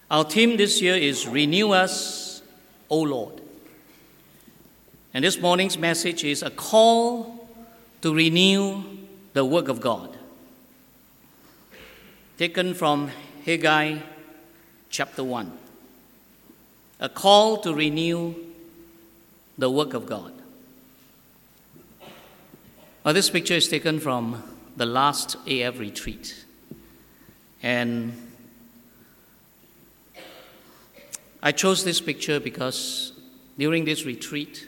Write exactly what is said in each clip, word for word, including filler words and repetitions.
Our theme this year is Renew Us, O Lord. And this morning's message is a call to renew the work of God. Taken from Haggai chapter one. A call to renew the work of God. Well, this picture is taken from the last A F retreat. And I chose this picture because during this retreat,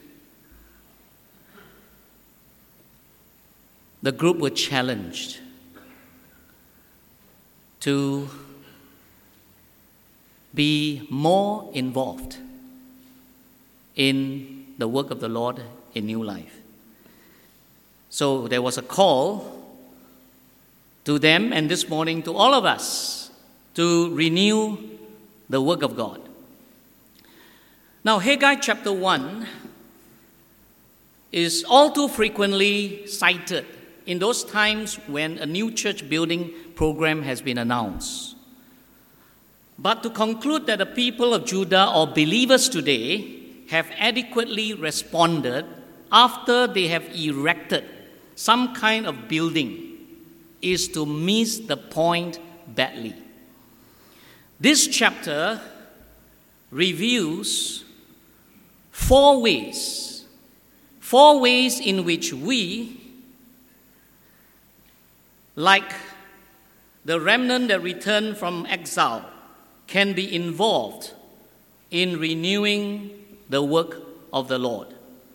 the group were challenged to be more involved in the work of the Lord in New Life. So there was a call to them and this morning to all of us to renew the work of God. Now, Haggai chapter one is all too frequently cited in those times when a new church building program has been announced. But to conclude that the people of Judah or believers today have adequately responded after they have erected some kind of building is to miss the point badly. This chapter reviews four ways, four ways in which we, like the remnant that returned from exile, can be involved in renewing the work of the Lord.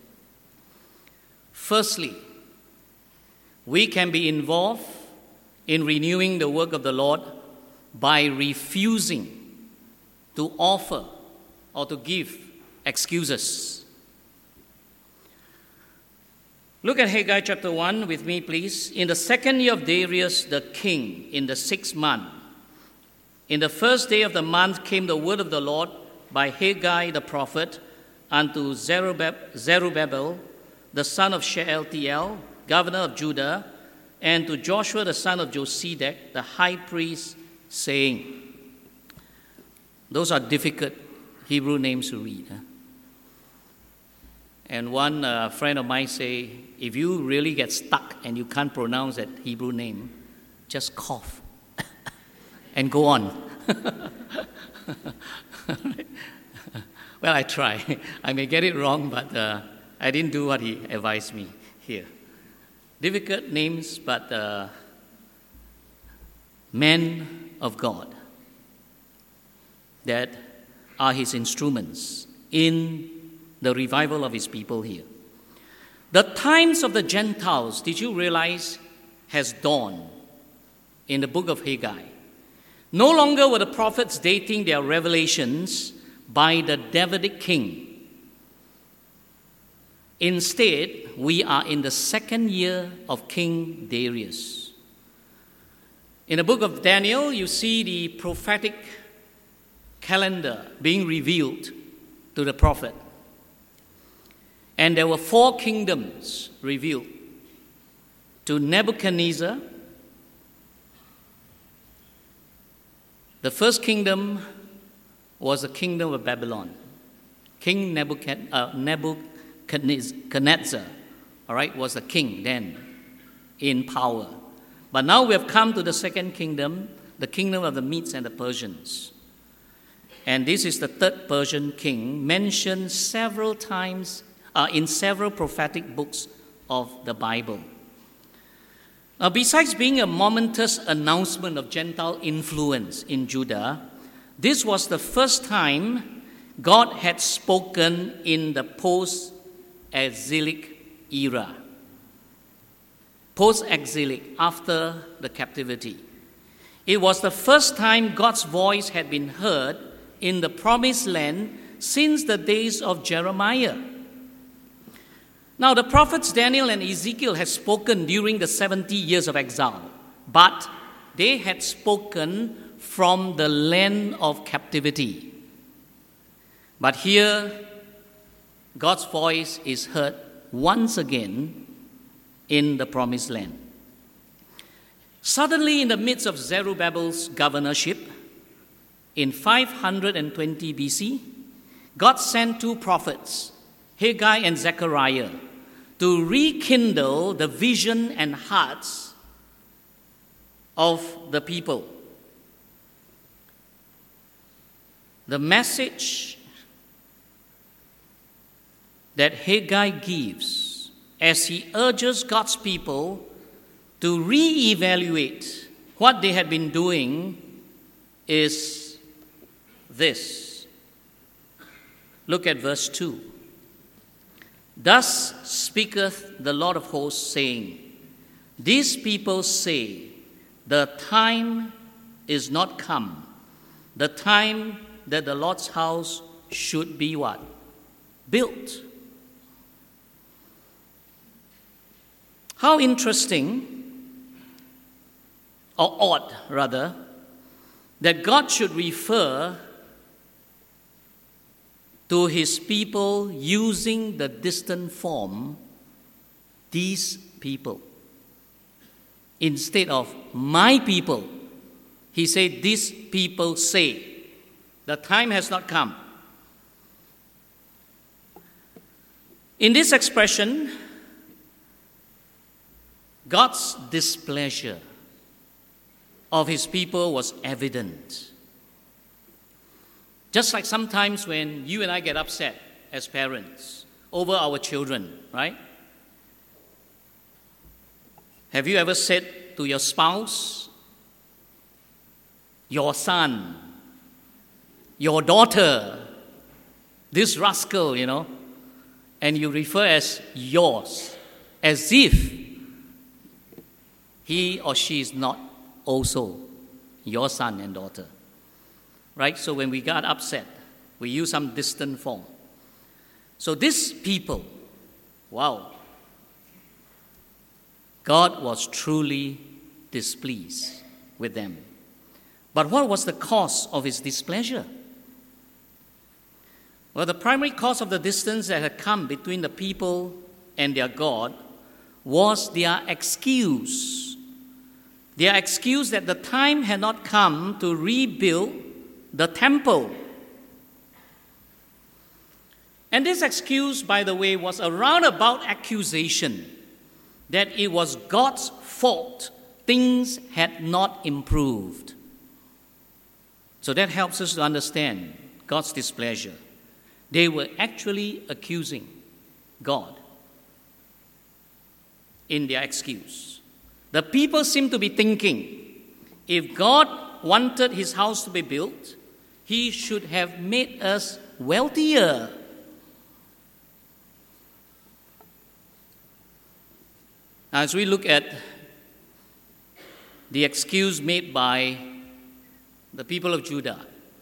Firstly, we can be involved in renewing the work of the Lord by refusing to offer or to give excuses. Look at Haggai chapter one with me, please. In the second year of Darius the king, in the sixth month, in the first day of the month came the word of the Lord by Haggai the prophet unto Zerubbabel, the son of Shealtiel, governor of Judah, and to Joshua the son of Josedek, the high priest, saying, those are difficult Hebrew names to read. Huh? And one uh, friend of mine say, if you really get stuck and you can't pronounce that Hebrew name, just cough and go on. Well, I try. I may get it wrong, but uh, I didn't do what he advised me here. Difficult names, but uh, men of God that are his instruments in the revival of his people here. The times of the Gentiles, did you realize, has dawned in the book of Haggai. No longer were the prophets dating their revelations by the Davidic king. Instead, we are in the second year of King Darius. In the book of Daniel, you see the prophetic calendar being revealed to the prophet. And there were four kingdoms revealed to Nebuchadnezzar. The first kingdom was the kingdom of Babylon. King Nebuchad- uh, Nebuchadnezzar, all right, was the king then in power. But now we have come to the second kingdom, the kingdom of the Medes and the Persians. And this is the third Persian king, mentioned several times uh, in several prophetic books of the Bible. Now, besides being a momentous announcement of Gentile influence in Judah, this was the first time God had spoken in the post-exilic era. Post-exilic, after the captivity. It was the first time God's voice had been heard in the promised land since the days of Jeremiah. Now, the prophets Daniel and Ezekiel had spoken during the seventy years of exile, but they had spoken from the land of captivity. But here, God's voice is heard once again in the promised land. Suddenly, in the midst of Zerubbabel's governorship, in five hundred twenty B C, God sent two prophets, Haggai and Zechariah, to rekindle the vision and hearts of the people. The message that Haggai gives as he urges God's people to reevaluate what they had been doing is this. Look at verse two. Thus speaketh the Lord of hosts, saying, These people say, the time is not come, the time that the Lord's house should be what? Built. How interesting, or odd rather, that God should refer to his people using the distant form, these people. Instead of my people, he said, these people say, the time has not come. In this expression, God's displeasure of his people was evident. Just like sometimes when you and I get upset as parents over our children, right? Have you ever said to your spouse, your son, your daughter, this rascal, you know, and you refer as yours, as if he or she is not also your son and daughter? Right? So when we got upset, we use some distant form. So these people, wow, God was truly displeased with them. But what was the cause of his displeasure? Well, the primary cause of the distance that had come between the people and their God was their excuse. Their excuse that the time had not come to rebuild the temple. And this excuse, by the way, was a roundabout accusation that it was God's fault things had not improved. So that helps us to understand God's displeasure. They were actually accusing God in their excuse. The people seem to be thinking, if God wanted his house to be built, he should have made us wealthier. Now, as we look at the excuse made by the people of Judah,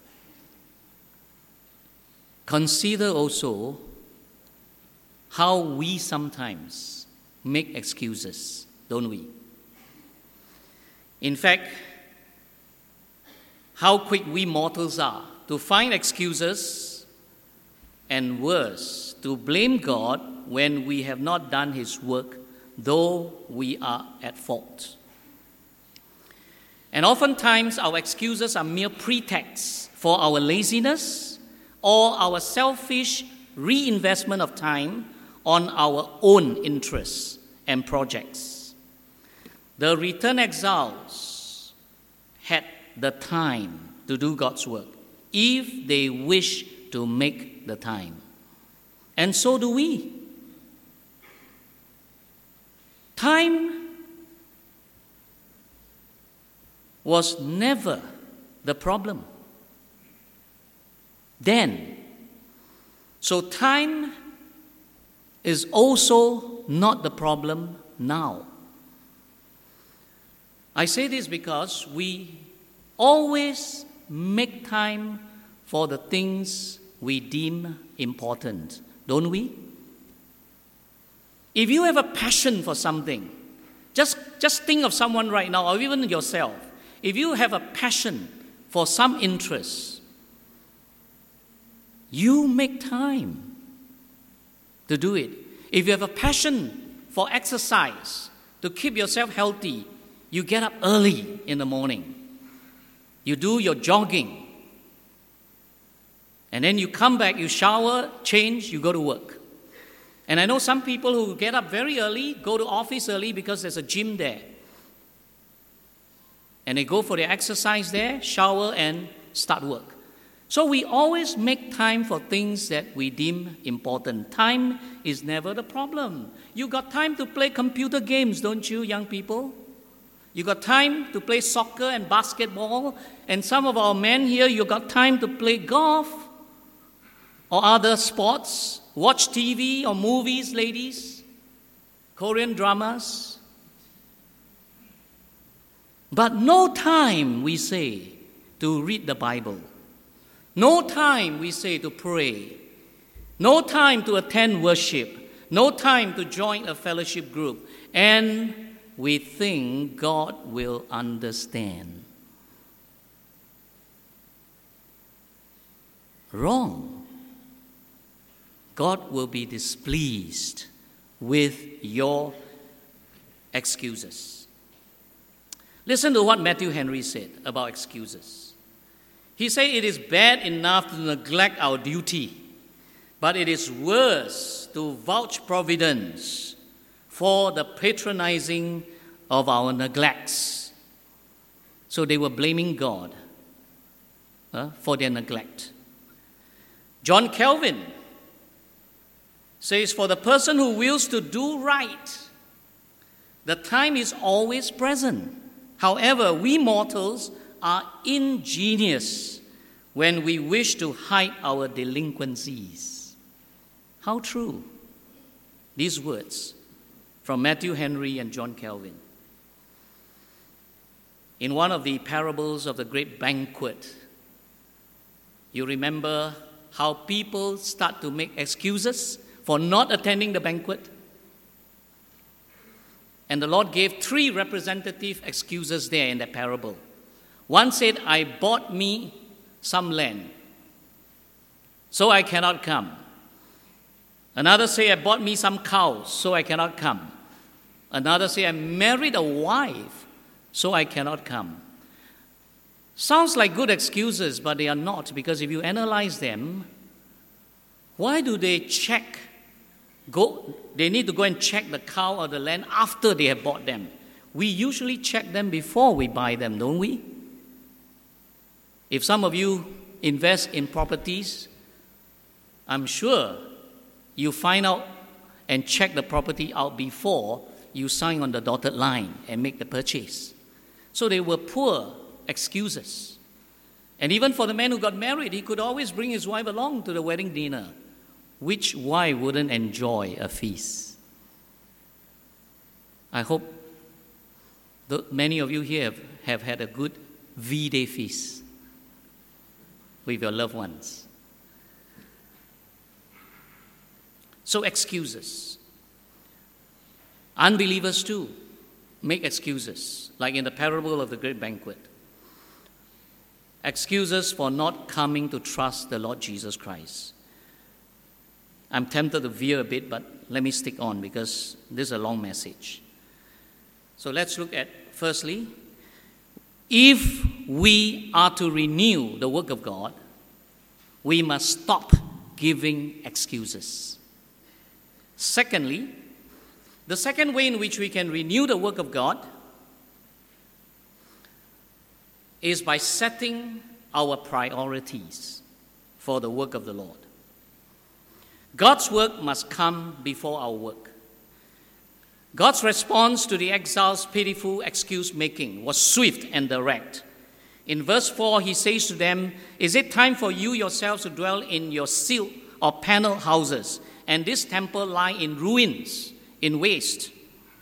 consider also how we sometimes make excuses, don't we? In fact, how quick we mortals are to find excuses, and worse, to blame God when we have not done his work, though we are at fault. And oftentimes our excuses are mere pretexts for our laziness or our selfish reinvestment of time on our own interests and projects. The returned exiles had the time to do God's work if they wish to make the time. And so do we. Time was never the problem then. So time is also not the problem now. I say this because we always make time for the things we deem important, don't we? If you have a passion for something, just, just think of someone right now, or even yourself. If you have a passion for some interest, you make time to do it. If you have a passion for exercise, to keep yourself healthy, you get up early in the morning. You do your jogging. And then you come back, you shower, change, you go to work. And I know some people who get up very early, go to office early because there's a gym there. And they go for their exercise there, shower, and start work. So we always make time for things that we deem important. Time is never the problem. You got time to play computer games, don't you, young people? You got time to play soccer and basketball. And some of our men here, you got time to play golf or other sports. Watch T V or movies, ladies. Korean dramas. But no time, we say, to read the Bible. No time, we say, to pray. No time to attend worship. No time to join a fellowship group. And we think God will understand. Wrong. God will be displeased with your excuses. Listen to what Matthew Henry said about excuses. He said it is bad enough to neglect our duty, but it is worse to vouch providence for the patronizing of our neglects. So they were blaming God uh, for their neglect. John Calvin says, for the person who wills to do right, the time is always present. However, we mortals are ingenious when we wish to hide our delinquencies. How true. These words from Matthew Henry and John Calvin. In one of the parables of the great banquet, you remember how people start to make excuses for not attending the banquet? And the Lord gave three representative excuses there in that parable. One said, I bought me some land, so I cannot come. Another said, I bought me some cows, so I cannot come. Another said, I married a wife, so I cannot come. Sounds like good excuses, but they are not, because if you analyze them, why do they check? Go, they need to go and check the cow or the land after they have bought them. We usually check them before we buy them, don't we? If some of you invest in properties, I'm sure you find out and check the property out before you sign on the dotted line and make the purchase. So they were poor excuses. And even for the man who got married, he could always bring his wife along to the wedding dinner. Which wife wouldn't enjoy a feast? I hope that many of you here have, have had a good V-Day feast with your loved ones. So excuses. Unbelievers too make excuses, like in the parable of the great banquet. Excuses for not coming to trust the Lord Jesus Christ. I'm tempted to veer a bit, but let me stick on because this is a long message. So let's look at, firstly, if we are to renew the work of God, we must stop giving excuses. Secondly, the second way in which we can renew the work of God is by setting our priorities for the work of the Lord. God's work must come before our work. God's response to the exiles' pitiful excuse-making was swift and direct. In verse four, he says to them, is it time for you yourselves to dwell in your silk or panel houses, and this temple lie in ruins, in waste?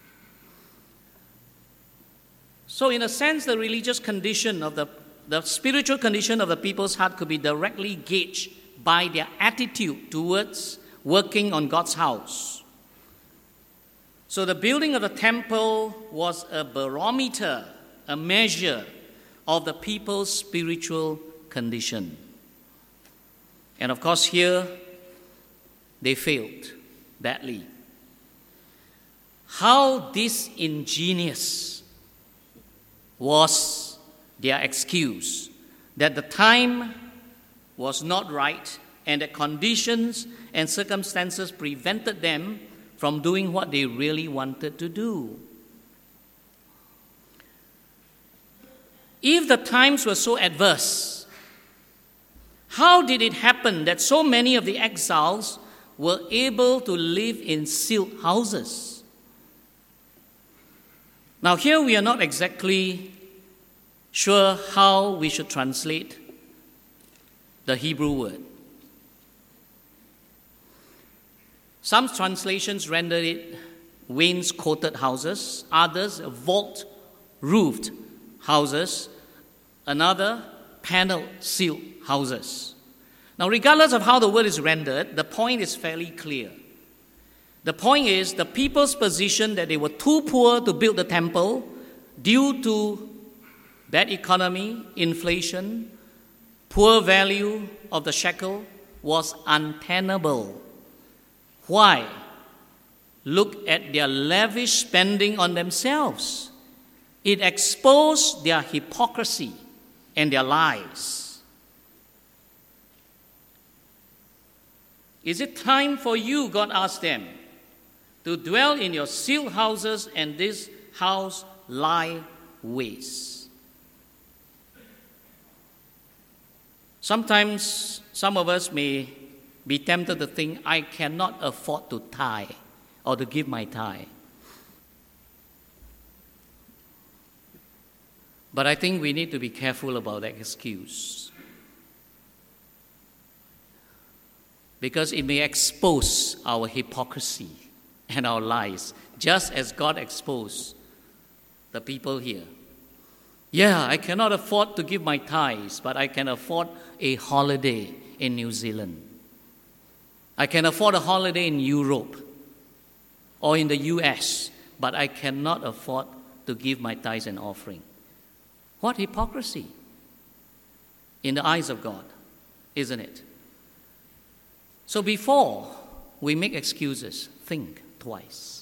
So in a sense, the religious condition of the, the spiritual condition of the people's heart could be directly gauged by their attitude towards working on God's house. So the building of the temple was a barometer, a measure of the people's spiritual condition. And of course here, they failed badly. How disingenuous was their excuse that the time was not right, and that conditions and circumstances prevented them from doing what they really wanted to do. If the times were so adverse, how did it happen that so many of the exiles were able to live in sealed houses? Now, here we are not exactly sure how we should translate the Hebrew word. Some translations render it wainscoted houses, others vault-roofed houses, another paneled sealed houses. Now, regardless of how the word is rendered, the point is fairly clear. The point is the people's position that they were too poor to build the temple due to bad economy, inflation, poor value of the shekel was untenable. Why? Look at their lavish spending on themselves. It exposed their hypocrisy and their lies. Is it time for you, God asked them, to dwell in your sealed houses, and this house lie waste? Sometimes some of us may be tempted to think, I cannot afford to tithe or to give my tithe. But I think we need to be careful about that excuse, because it may expose our hypocrisy and our lies, just as God exposed the people here. Yeah, I cannot afford to give my tithes, but I can afford a holiday in New Zealand. I can afford a holiday in Europe or in the U S, but I cannot afford to give my tithes and offering. What hypocrisy in the eyes of God, isn't it? So before we make excuses, think twice.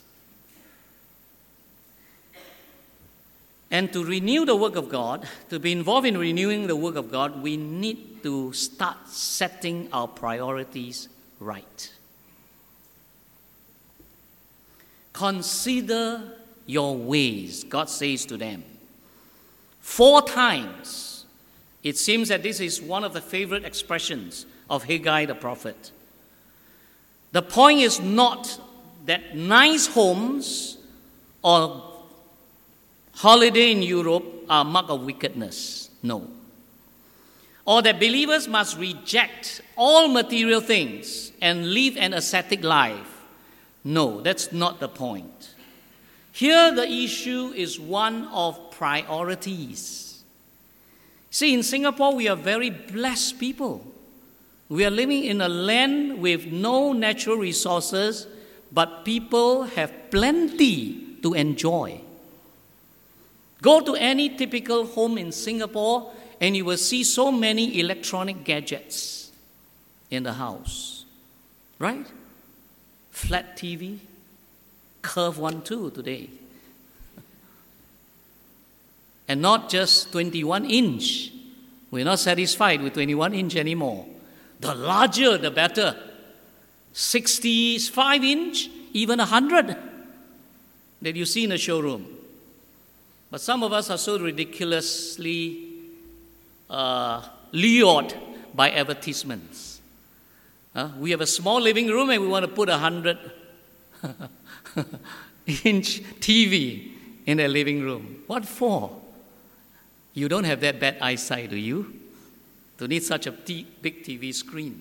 And to renew the work of God, to be involved in renewing the work of God, we need to start setting our priorities right. Consider your ways, God says to them. Four times, it seems that this is one of the favorite expressions of Haggai the prophet. The point is not that nice homes or holiday in Europe are a mark of wickedness. No. Or that believers must reject all material things and live an ascetic life. No, that's not the point. Here the issue is one of priorities. See, in Singapore, we are very blessed people. We are living in a land with no natural resources, but people have plenty to enjoy. Go to any typical home in Singapore and you will see so many electronic gadgets in the house, right? Flat T V, curved one too today. And not just twenty-one inch. We're not satisfied with twenty-one inch anymore. The larger, the better. sixty-five inch, even one hundred that you see in the showroom. But some of us are so ridiculously uh, lured by advertisements. Uh, we have a small living room and we want to put a one hundred inch T V in a living room. What for? You don't have that bad eyesight, do you? To need such a t- big T V screen.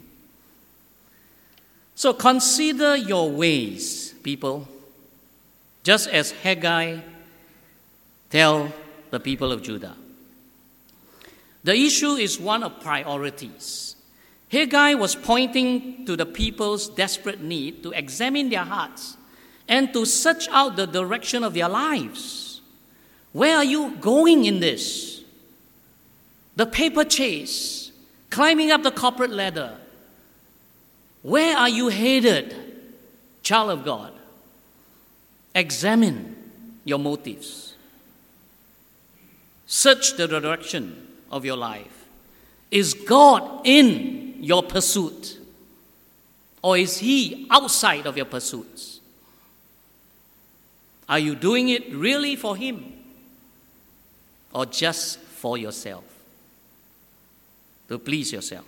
So consider your ways, people, just as Haggai tell the people of Judah. The issue is one of priorities. Haggai was pointing to the people's desperate need to examine their hearts and to search out the direction of their lives. Where are you going in this? The paper chase, climbing up the corporate ladder. Where are you headed, child of God? Examine your motives. Search the direction of your life. Is God in your pursuit? Or is he outside of your pursuits? Are you doing it really for him? Or just for yourself? To please yourself?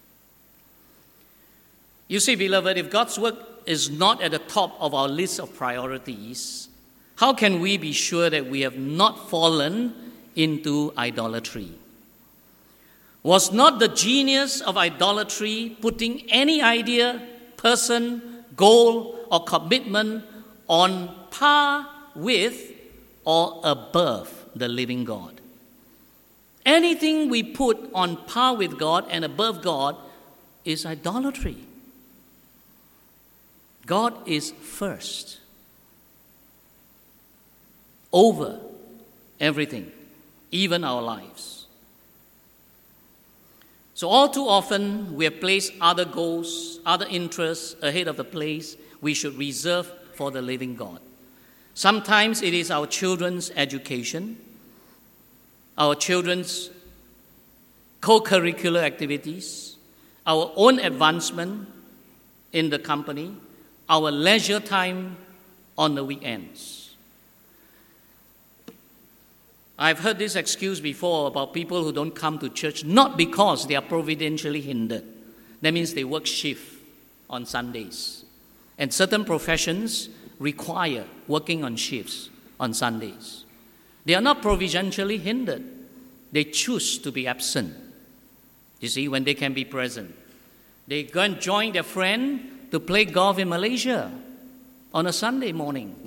You see, beloved, if God's work is not at the top of our list of priorities, how can we be sure that we have not fallen into idolatry? Was not the genius of idolatry putting any idea, person, goal, or commitment on par with or above the living God? Anything we put on par with God and above God is idolatry. God is first, over everything, even our lives. So all too often, we have placed other goals, other interests ahead of the place we should reserve for the living God. Sometimes it is our children's education, our children's co-curricular activities, our own advancement in the company, our leisure time on the weekends. I've heard this excuse before about people who don't come to church not because they are providentially hindered. That means they work shift on Sundays. And certain professions require working on shifts on Sundays. They are not providentially hindered. They choose to be absent, you see, when they can be present. They go and join their friend to play golf in Malaysia on a Sunday morning.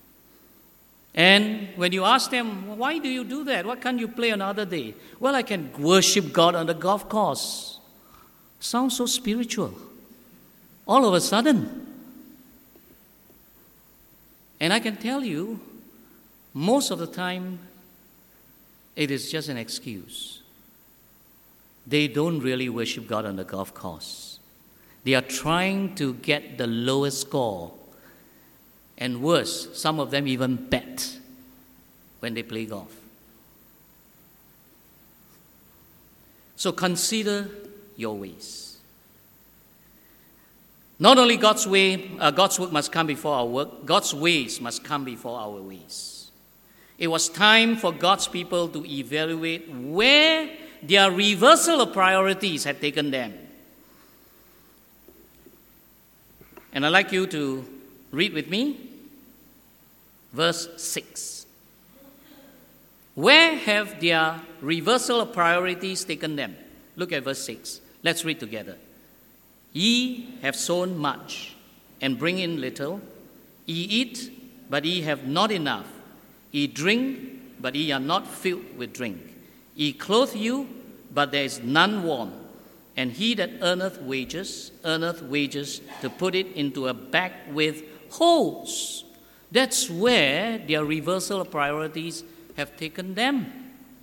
And when you ask them, why do you do that? Why can't you play another day? Well, I can worship God on the golf course. Sounds so spiritual. All of a sudden. And I can tell you, most of the time, it is just an excuse. They don't really worship God on the golf course. They are trying to get the lowest score. And worse, some of them even bet when they play golf. So consider your ways. Not only God's way, uh, God's work must come before our work, God's ways must come before our ways. It was time for God's people to evaluate where their reversal of priorities had taken them. And I'd like you to read with me verse six. Where have their reversal of priorities taken them? Look at verse six. Let's read together. Ye have sown much, and bring in little. Ye eat, but ye have not enough. Ye drink, but ye are not filled with drink. Ye clothe you, but there is none warm. And he that earneth wages, earneth wages to put it into a bag with holes. That's where their reversal of priorities have taken them.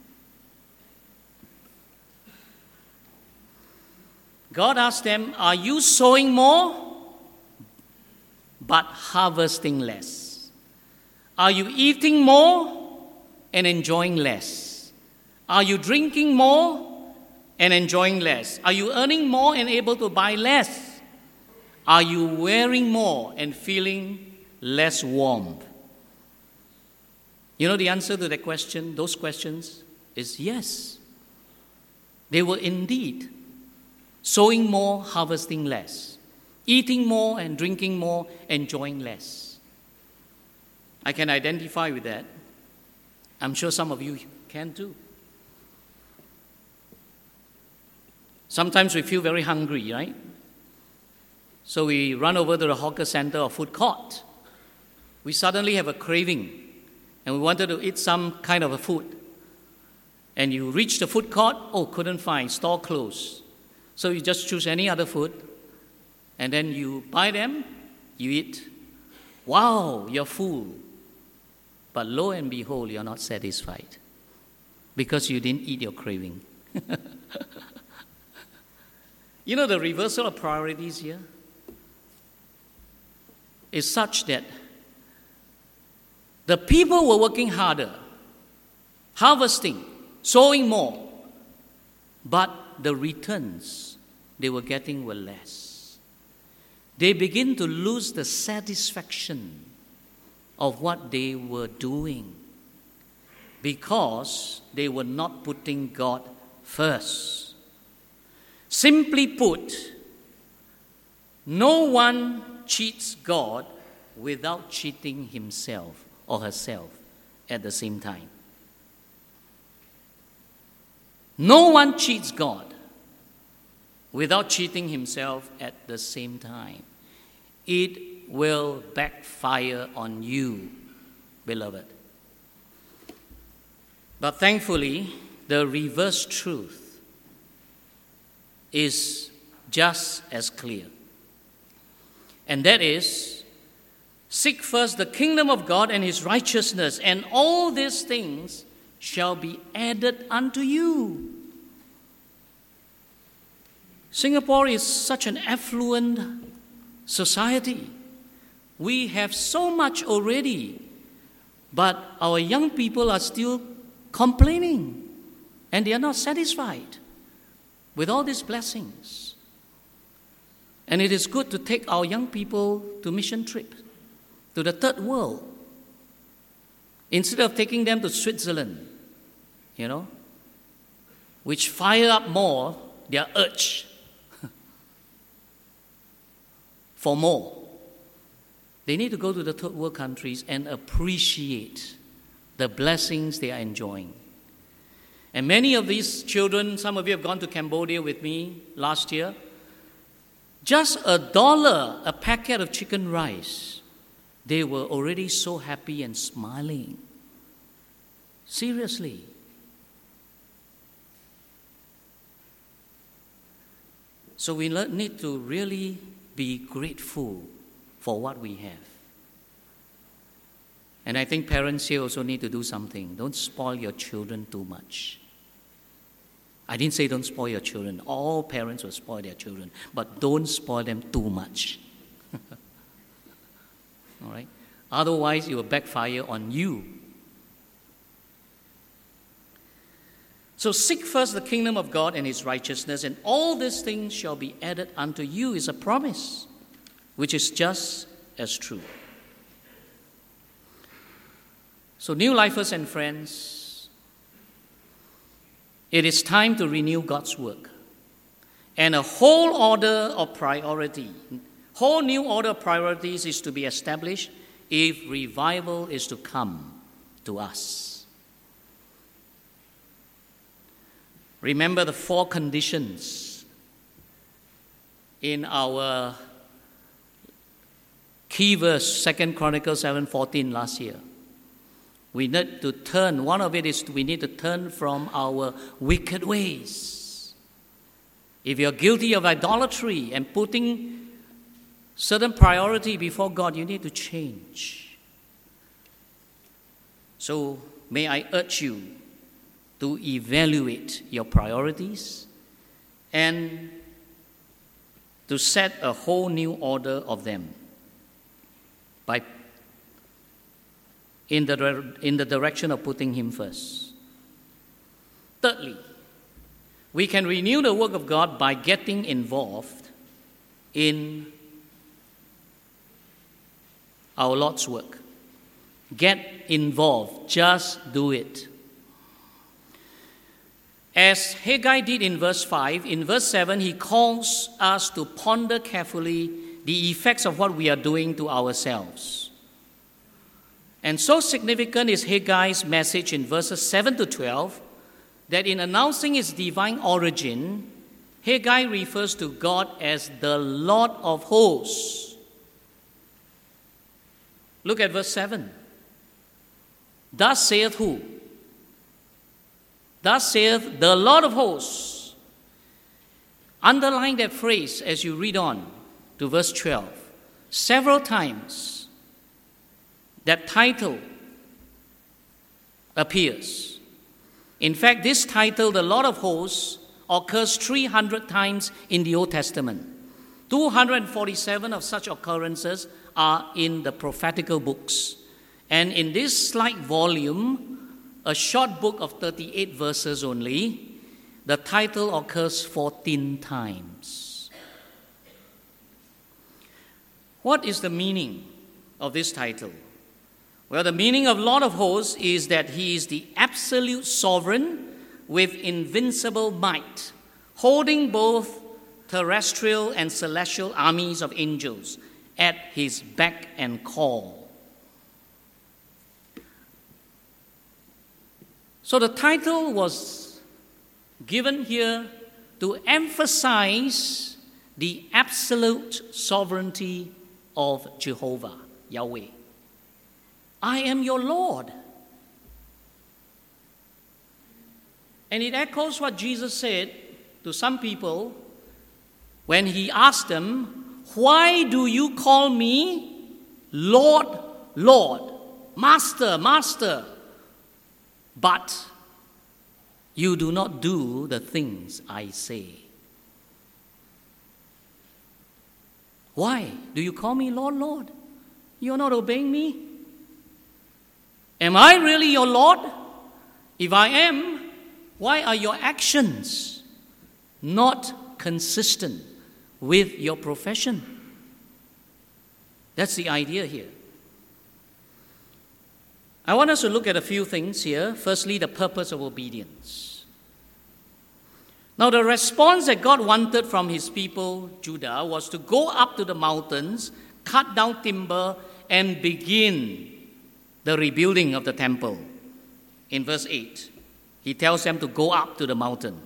God asked them, are you sowing more, but harvesting less? Are you eating more and enjoying less? Are you drinking more and enjoying less? Are you earning more and able to buy less? Are you wearing more and feeling less warm? You know the answer to that question, those questions, is yes. They were indeed sowing more, harvesting less. Eating more and drinking more, enjoying less. I can identify with that. I'm sure some of you can too. Sometimes we feel very hungry, right? So we run over to the hawker center or food court. We suddenly have a craving and we wanted to eat some kind of a food. And you reach the food court, oh, couldn't find, store closed. So you just choose any other food and then you buy them, you eat. Wow, you're full. But lo and behold, you're not satisfied because you didn't eat your craving. You know, the reversal of priorities here is such that the people were working harder, harvesting, sowing more, but the returns they were getting were less. They begin to lose the satisfaction of what they were doing because they were not putting God first. Simply put, no one cheats God without cheating himself or herself at the same time. No one cheats God without cheating himself at the same time. It will backfire on you, beloved. But thankfully, the reverse truth is just as clear. And that is, seek first the kingdom of God and his righteousness, and all these things shall be added unto you. Singapore is such an affluent society. We have so much already, but our young people are still complaining, and they are not satisfied with all these blessings. And it is good to take our young people to mission trips to the third world instead of taking them to Switzerland, you know, which fire up more their urge for more. They need to go to the third world countries and appreciate the blessings they are enjoying. And many of these children, some of you have gone to Cambodia with me last year, just a dollar a packet of chicken rice, they were already so happy and smiling. Seriously. So we need to really be grateful for what we have. And I think parents here also need to do something. Don't spoil your children too much. I didn't say don't spoil your children. All parents will spoil their children. But don't spoil them too much. All right? Otherwise, it will backfire on you. So seek first the kingdom of God and his righteousness, and all these things shall be added unto you, is a promise, which is just as true. So, new lifers and friends, it is time to renew God's work. And a whole order of priority, whole new order of priorities is to be established if revival is to come to us. Remember the four conditions in our key verse, Second Chronicles seven fourteen last year. We need to turn, one of it is we need to turn from our wicked ways. If you're guilty of idolatry and putting certain priority before God, you need to change. So may I urge you to evaluate your priorities and to set a whole new order of them by in the, in the direction of putting him first. Thirdly, we can renew the work of God by getting involved in our Lord's work. Get involved. Just do it. As Haggai did in verse five, in verse seven, he calls us to ponder carefully the effects of what we are doing to ourselves. And so significant is Haggai's message in verses seven to twelve that in announcing his divine origin, Haggai refers to God as the Lord of hosts. Look at verse seven. Thus saith who? Thus saith the Lord of hosts. Underline that phrase as you read on to verse twelve. Several times that title appears. In fact, this title, the Lord of hosts, occurs three hundred times in the Old Testament. two hundred forty-seven of such occurrences are in the prophetical books. And in this slight volume, a short book of thirty-eight verses only, the title occurs fourteen times. What is the meaning of this title? Well, the meaning of Lord of Hosts is that he is the absolute sovereign with invincible might, holding both terrestrial and celestial armies of angels at his beck and call. So the title was given here to emphasize the absolute sovereignty of Jehovah, Yahweh. I am your Lord. And it echoes what Jesus said to some people when he asked them, "Why do you call me Lord, Lord, Master, Master, but you do not do the things I say?" Why do you call me Lord, Lord? You're not obeying me? Am I really your Lord? If I am, why are your actions not consistent with your profession? That's the idea here. I want us to look at a few things here. Firstly, the purpose of obedience. Now, the response that God wanted from his people, Judah, was to go up to the mountains, cut down timber, and begin the rebuilding of the temple. In verse eight, he tells them to go up to the mountain.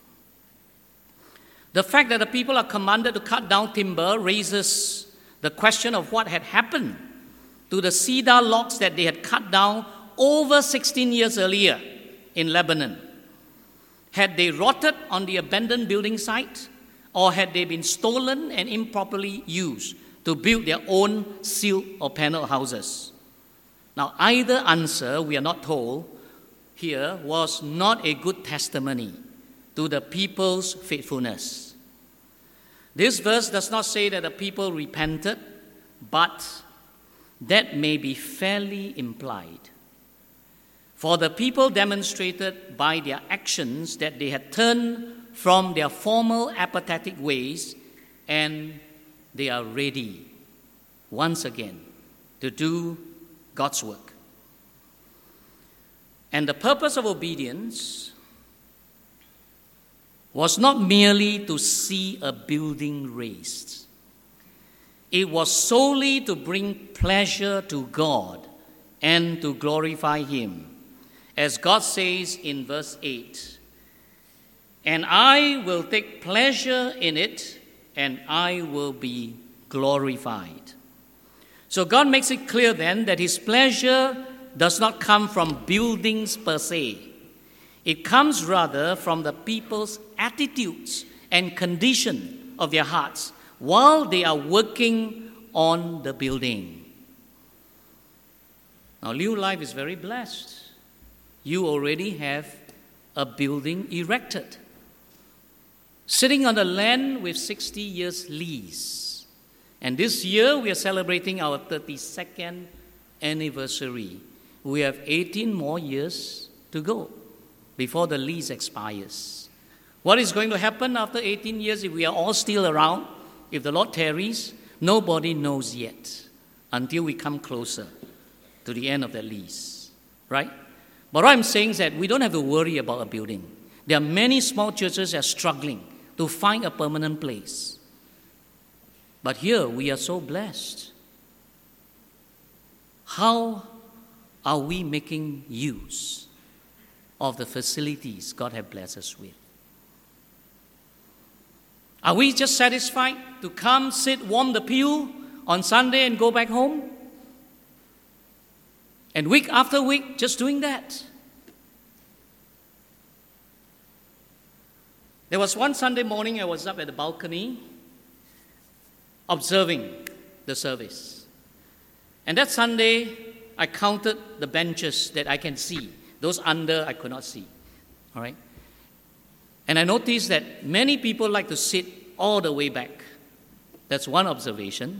The fact that the people are commanded to cut down timber raises the question of what had happened to the cedar logs that they had cut down over sixteen years earlier in Lebanon. Had they rotted on the abandoned building site, or had they been stolen and improperly used to build their own sill or panel houses? Now, either answer, we are not told here, was not a good testimony to the people's faithfulness. This verse does not say that the people repented, but that may be fairly implied. For the people demonstrated by their actions that they had turned from their former apathetic ways, and they are ready once again to do God's work. And the purpose of obedience was not merely to see a building raised. It was solely to bring pleasure to God and to glorify him. As God says in verse eight, "And I will take pleasure in it, and I will be glorified." So God makes it clear then that his pleasure does not come from buildings per se. It comes rather from the people's attitudes and condition of their hearts while they are working on the building. Now, New Life is very blessed. You already have a building erected, sitting on the land with sixty years lease. And this year, we are celebrating our thirty-second anniversary. We have eighteen more years to go before the lease expires. What is going to happen after eighteen years if we are all still around? If the Lord tarries, nobody knows yet until we come closer to the end of the lease, right? But what I'm saying is that we don't have to worry about a building. There are many small churches that are struggling to find a permanent place. But here we are so blessed. How are we making use of the facilities God has blessed us with? Are we just satisfied to come, sit, warm the pew on Sunday and go back home? And week after week, just doing that? There was one Sunday morning I was up at the balcony observing the service. And that Sunday, I counted the benches that I can see. Those under, I could not see. All right? And I noticed that many people like to sit all the way back. That's one observation.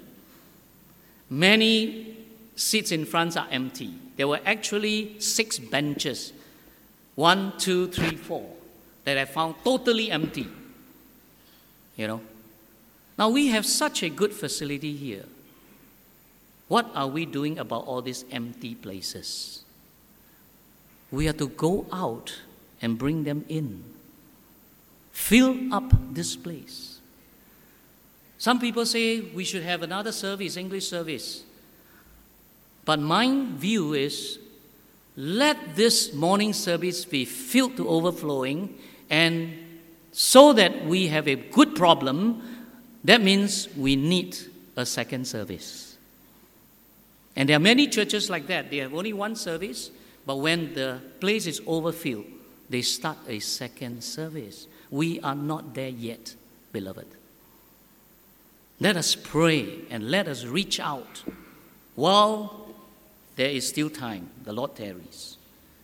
Many seats in front are empty. There were actually six benches. One, two, three, four. that I found totally empty. You know. Now we have such a good facility here. What are we doing about all these empty places? We have to go out and bring them in. Fill up this place. Some people say we should have another service, English service. But my view is, let this morning service be filled to overflowing, and so that we have a good problem, that means we need a second service. And there are many churches like that. They have only one service, but when the place is overfilled, they start a second service. We are not there yet, beloved. Let us pray and let us reach out while there is still time. The Lord tarries.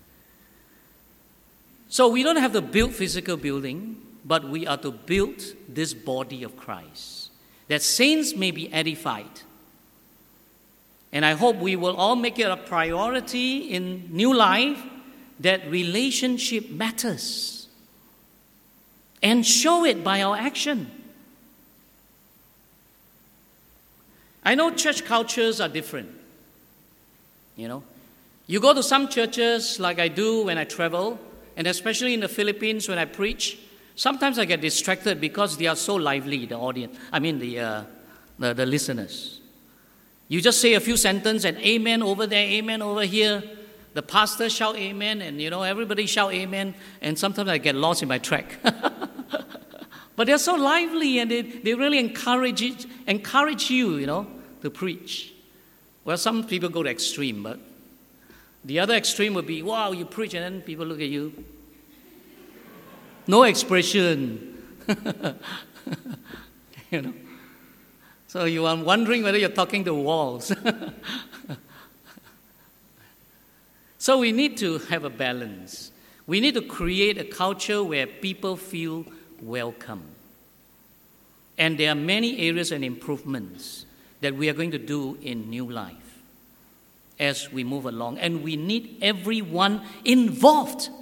So we don't have to build physical building, but we are to build this body of Christ, that saints may be edified. And I hope we will all make it a priority in New Life that relationship matters, and show it by our action. I know church cultures are different. You know, you go to some churches like I do when I travel, and especially in the Philippines when I preach, sometimes I get distracted because they are so lively, the audience, I mean the, uh, the, the listeners. You just say a few sentences and amen over there, amen over here. The pastor shout amen, and you know, everybody shout amen, and sometimes I get lost in my track. But they're so lively, and they, they really encourage it, encourage you, you know, to preach. Well, some people go to extreme, but the other extreme would be, wow, you preach, and then people look at you. No expression. You know. So you are wondering whether you're talking to walls. So we need to have a balance. We need to create a culture where people feel welcome. And there are many areas and improvements that we are going to do in New Life as we move along. And we need everyone involved.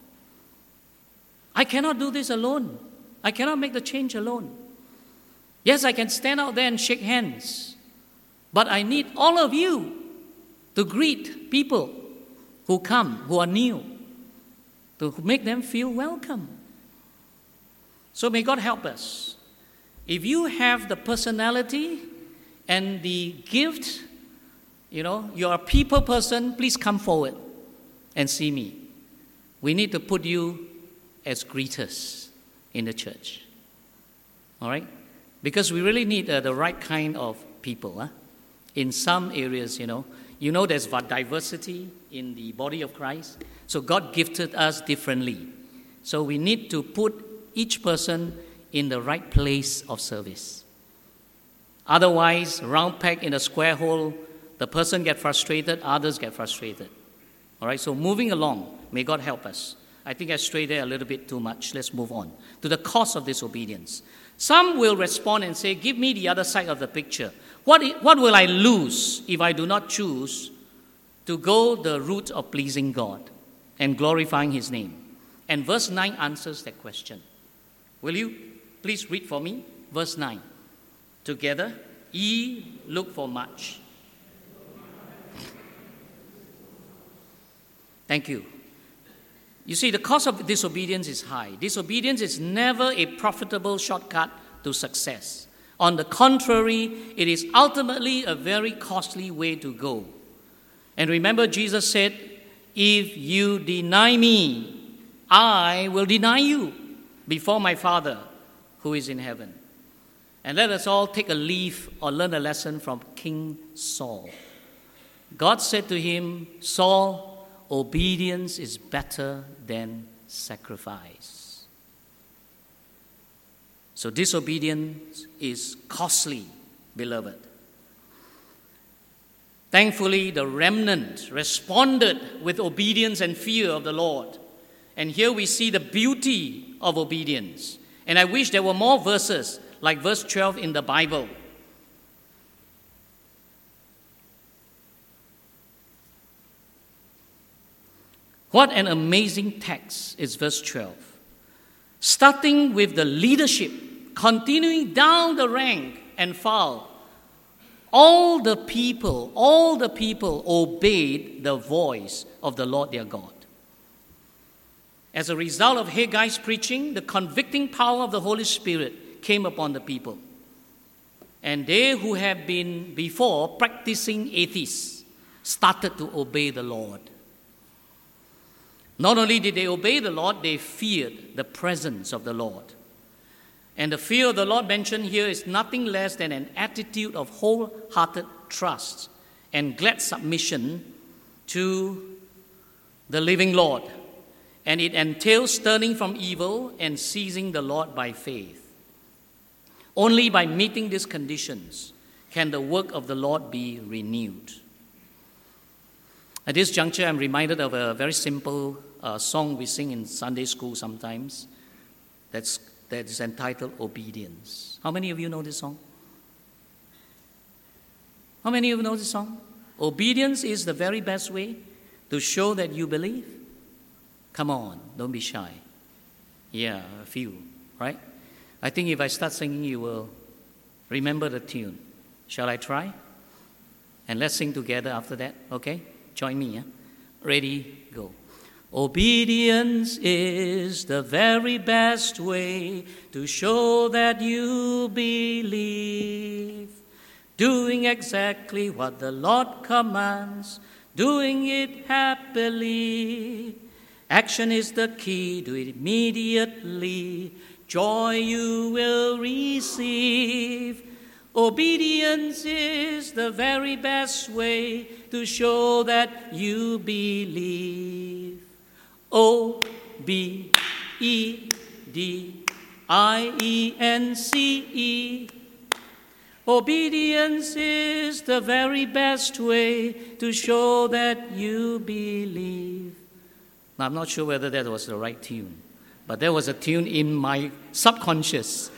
I cannot do this alone. I cannot make the change alone. Yes, I can stand out there and shake hands. But I need all of you to greet people who come, who are new, to make them feel welcome. So may God help us. If you have the personality and the gift, you know, you're a people person, please come forward and see me. We need to put you as greeters in the church. All right? Because we really need uh, the right kind of people. Huh? In some areas, you know, you know there's diversity in the body of Christ. So God gifted us differently. So we need to put each person in the right place of service. Otherwise, round peg in a square hole, the person get frustrated, others get frustrated. All right, so moving along, may God help us. I think I strayed there a little bit too much. Let's move on to the cost of disobedience. Some will respond and say, give me the other side of the picture. What, what will I lose if I do not choose to go the route of pleasing God and glorifying His name? And verse nine answers that question. Will you please read for me? Verse nine. Together, ye look for much. Thank you. You see, the cost of disobedience is high. Disobedience is never a profitable shortcut to success. On the contrary, it is ultimately a very costly way to go. And remember, Jesus said, if you deny me, I will deny you before my Father who is in heaven. And let us all take a leaf or learn a lesson from King Saul. God said to him, Saul, obedience is better than sacrifice. So disobedience is costly, beloved. Thankfully, the remnant responded with obedience and fear of the Lord. And here we see the beauty of obedience. And I wish there were more verses like verse twelve in the Bible. What an amazing text is verse twelve. starting with the leadership, continuing down the rank and file. All the people, all the people obeyed the voice of the Lord their God. As a result of Haggai's preaching, the convicting power of the Holy Spirit came upon the people. And they who have been before practicing atheists started to obey the Lord. Not only did they obey the Lord, they feared the presence of the Lord. And the fear of the Lord mentioned here is nothing less than an attitude of wholehearted trust and glad submission to the living Lord. And it entails turning from evil and seizing the Lord by faith. Only by meeting these conditions can the work of the Lord be renewed. At this juncture, I'm reminded of a very simple uh, song we sing in Sunday school sometimes that's, that is entitled Obedience. How many of you know this song? How many of you know this song? Obedience is the very best way to show that you believe. Come on, don't be shy. Yeah, a few, right? I think if I start singing, you will remember the tune. Shall I try? And let's sing together after that, okay? Join me, yeah? Ready, go. Obedience is the very best way to show that you believe. Doing exactly what the Lord commands, doing it happily. Action is the key, do it immediately. Joy you will receive. Obedience is the very best way to show that you believe. O B E D I E N C E. Obedience is the very best way to show that you believe. Now, I'm not sure whether that was the right tune, but there was a tune in my subconscious.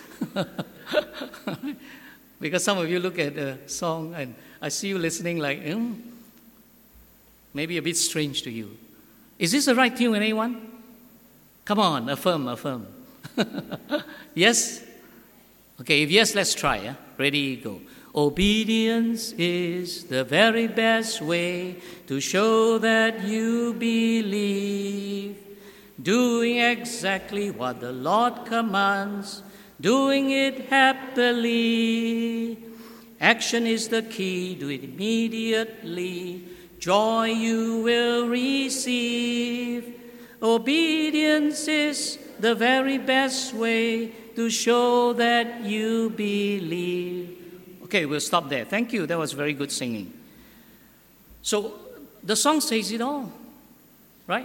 Because some of you look at the song and I see you listening like, hmm, maybe a bit strange to you. Is this the right tune, anyone? Come on, affirm, affirm. Yes? Okay, if yes, let's try. Yeah? Ready, go. Obedience is the very best way to show that you believe. Doing exactly what the Lord commands, doing it happily. Action is the key, do it immediately. Joy you will receive. Obedience is the very best way to show that you believe. Okay, we'll stop there. Thank you. That was very good singing. So the song says it all, right?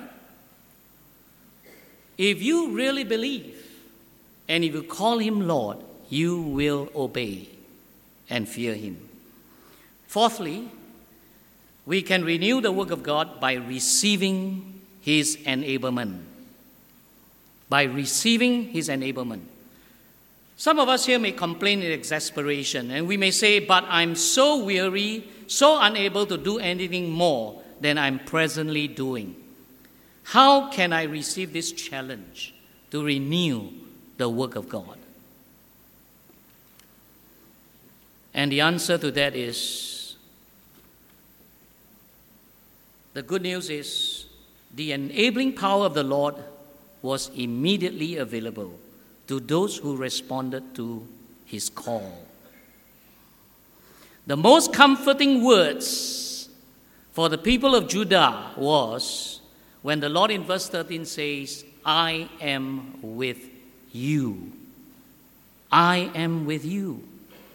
If you really believe, and if you call him Lord, you will obey and fear him. Fourthly, we can renew the work of God by receiving his enablement. By receiving his enablement. Some of us here may complain in exasperation, and we may say, but I'm so weary, so unable to do anything more than I'm presently doing. How can I receive this challenge to renew the work of God? And the answer to that is, the good news is, the enabling power of the Lord was immediately available to those who responded to his call. The most comforting words for the people of Judah was when the Lord in verse thirteen says, I am with you. I am with you.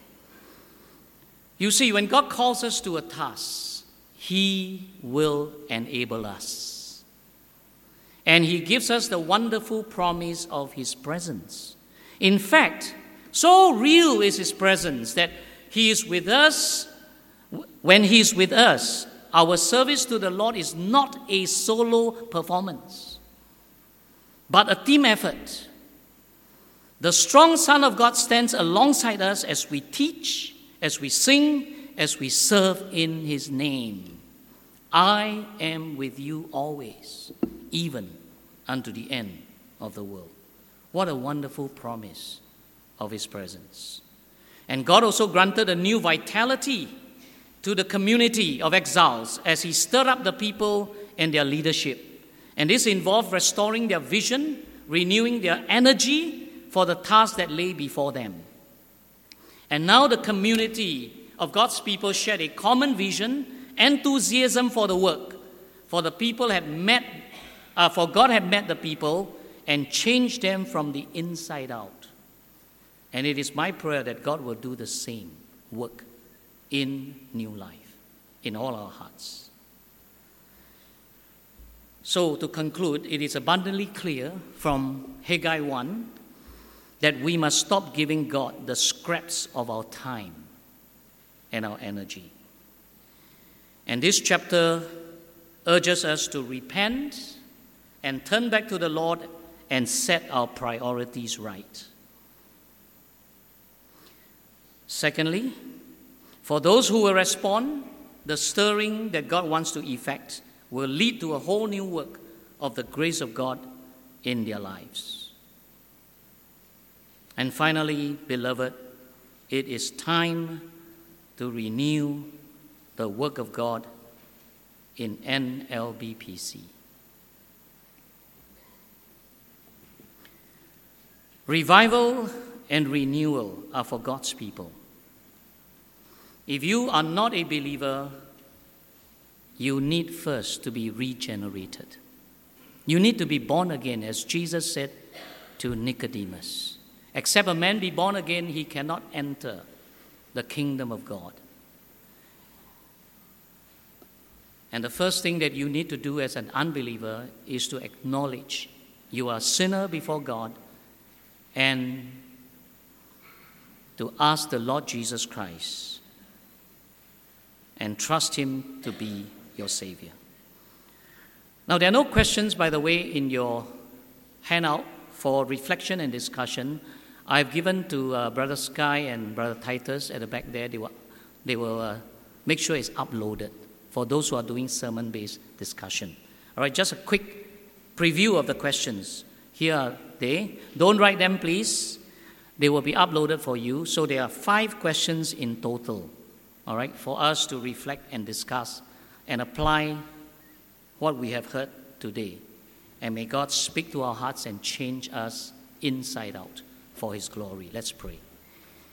You see, when God calls us to a task, he will enable us. And he gives us the wonderful promise of his presence. In fact, so real is his presence that he is with us. When he is with us, our service to the Lord is not a solo performance, but a team effort. The strong Son of God stands alongside us as we teach, as we sing, as we serve in his name. I am with you always, even unto the end of the world. What a wonderful promise of His presence. And God also granted a new vitality to the community of exiles as He stirred up the people and their leadership. And this involved restoring their vision, renewing their energy for the task that lay before them. And now the community of God's people shared a common vision, enthusiasm for the work. For the people had met, uh, for God had met the people and changed them from the inside out. And it is my prayer that God will do the same work in New Life, in all our hearts. So to conclude, it is abundantly clear from Haggai one that we must stop giving God the scraps of our time and our energy. And this chapter urges us to repent and turn back to the Lord and set our priorities right. Secondly, for those who will respond, the stirring that God wants to effect will lead to a whole new work of the grace of God in their lives. And finally, beloved, it is time to renew the work of God in N L B P C. Revival and renewal are for God's people. If you are not a believer, you need first to be regenerated. You need to be born again, as Jesus said to Nicodemus. Except a man be born again, he cannot enter the kingdom of God. And the first thing that you need to do as an unbeliever is to acknowledge you are a sinner before God and to ask the Lord Jesus Christ and trust Him to be your Savior. Now, there are no questions, by the way, in your handout for reflection and discussion. I've given to uh, Brother Sky and Brother Titus at the back there. They will, they will uh, make sure it's uploaded for those who are doing sermon-based discussion. All right, just a quick preview of the questions. Here are they. Don't write them, please. They will be uploaded for you. So there are five questions in total, all right, for us to reflect and discuss and apply what we have heard today. And may God speak to our hearts and change us inside out for His glory. Let's pray.